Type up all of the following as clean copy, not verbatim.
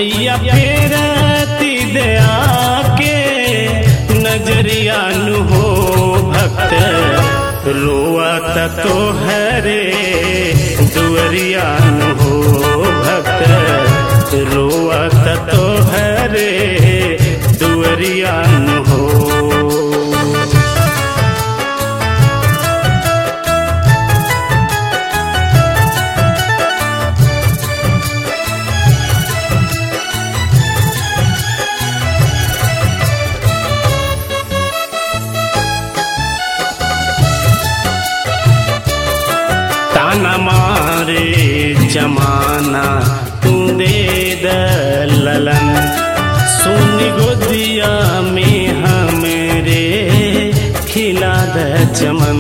मैया फेरती दया के नजरिया नु हो भक्त रोवत तो हरे दुअरिया नु हो भक्त रोवत तो हरे दुअरिया नु हो। ताना मारे जमाना तू दे दलन सोनी गोदिया में हमरे खिला द चमन।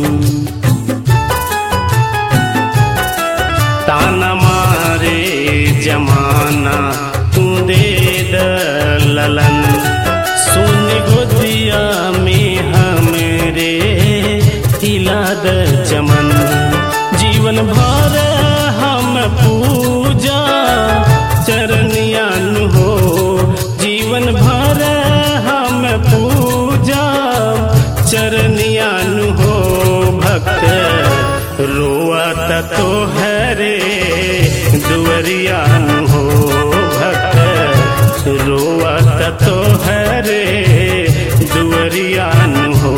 ताना मारे जमाना तू दे दलन सोनी गोदिया में हमरे खिला द चमन। जीवन भर हम पूजा चरनिया नु हो जीवन भर हम पूजा चरनिया नु हो भक्त रोवत तो हरे दुअरिया नु हो भक्त रोवत तो हरे दुअरिया नु हो।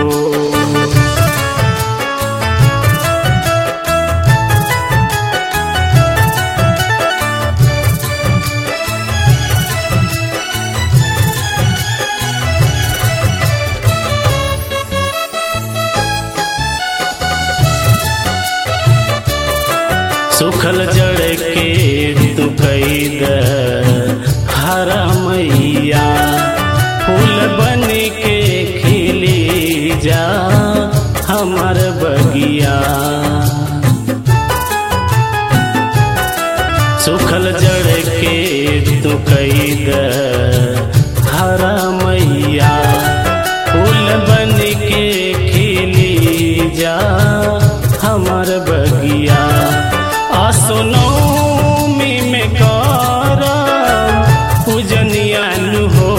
सुखल जड़ के तू कैद हरा मैया फूल बन के खिली जा हमार बगिया। सुखल जड़ के तू कैद हरा मैया फूल बन के खिली जा हमार बगिया। आसोनौमी में करम पूजनिया नु हो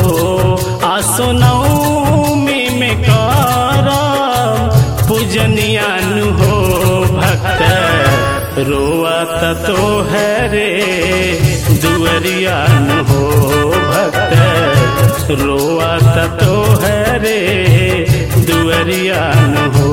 आसोनौमी में करम पूजनिया नु हो भक्त रोवत तो हरे दुअरिया नु हो भक्त रोवत तो हरे दुअरिया नु हो।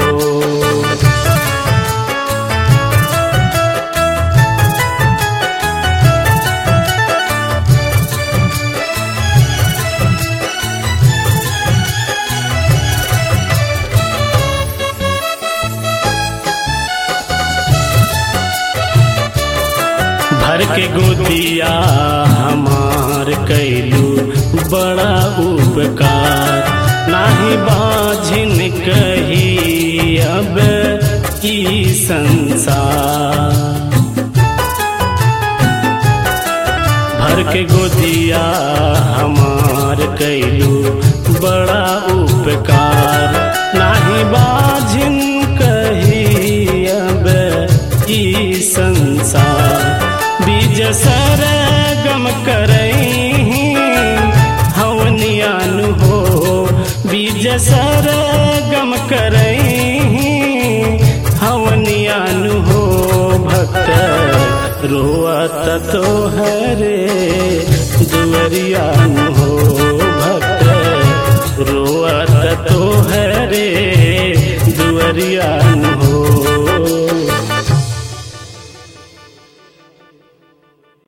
भर के गोदिया हमार कैलू बड़ा उपकार नाही बाझिन कही अब ई संसार। भर के गोदिया हमार कैलू बड़ा उपकार नाही बाझिन कही अब ई संसार। बीज सरगम करई हवनिया नु हो बीज सरगम करई हवनिया नु हो भक्त रोवत तो हरे दुअरिया नु